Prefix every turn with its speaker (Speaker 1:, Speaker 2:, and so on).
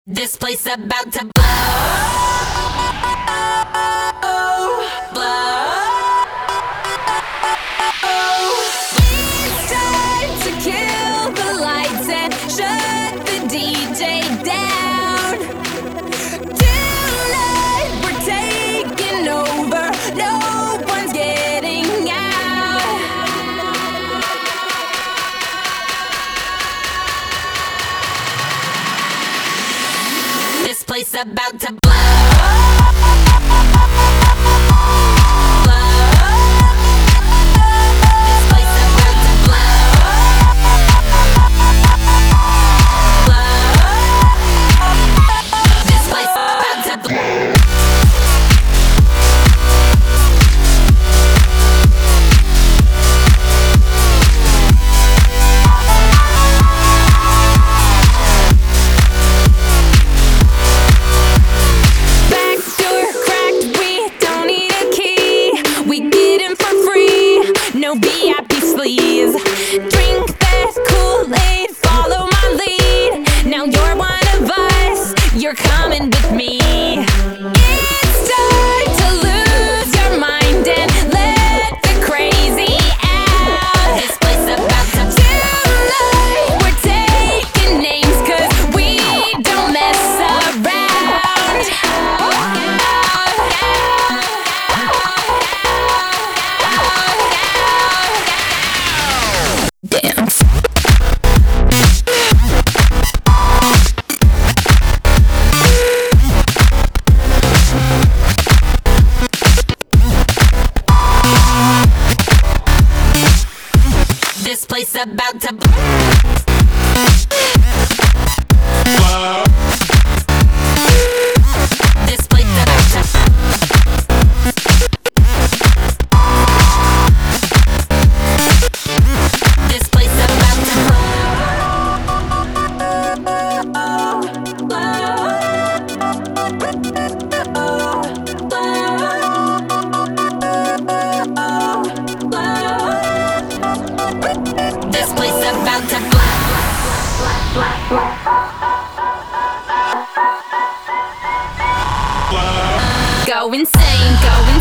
Speaker 1: This place about to blow, blow. It's time to kill the lights and shut the DJ down. Tonight we're taking over, no one's getting out. This place about to blow. No VIP sleeves. Drink that Kool-Aid, follow my lead. Now you're one of us, you're coming with me. It's time to lose your mind and let the crazy out. This place about to tonight, we're taking names 'cause we don't mess around. Dance. This place about to this place about to this place about to this place about to go insane, go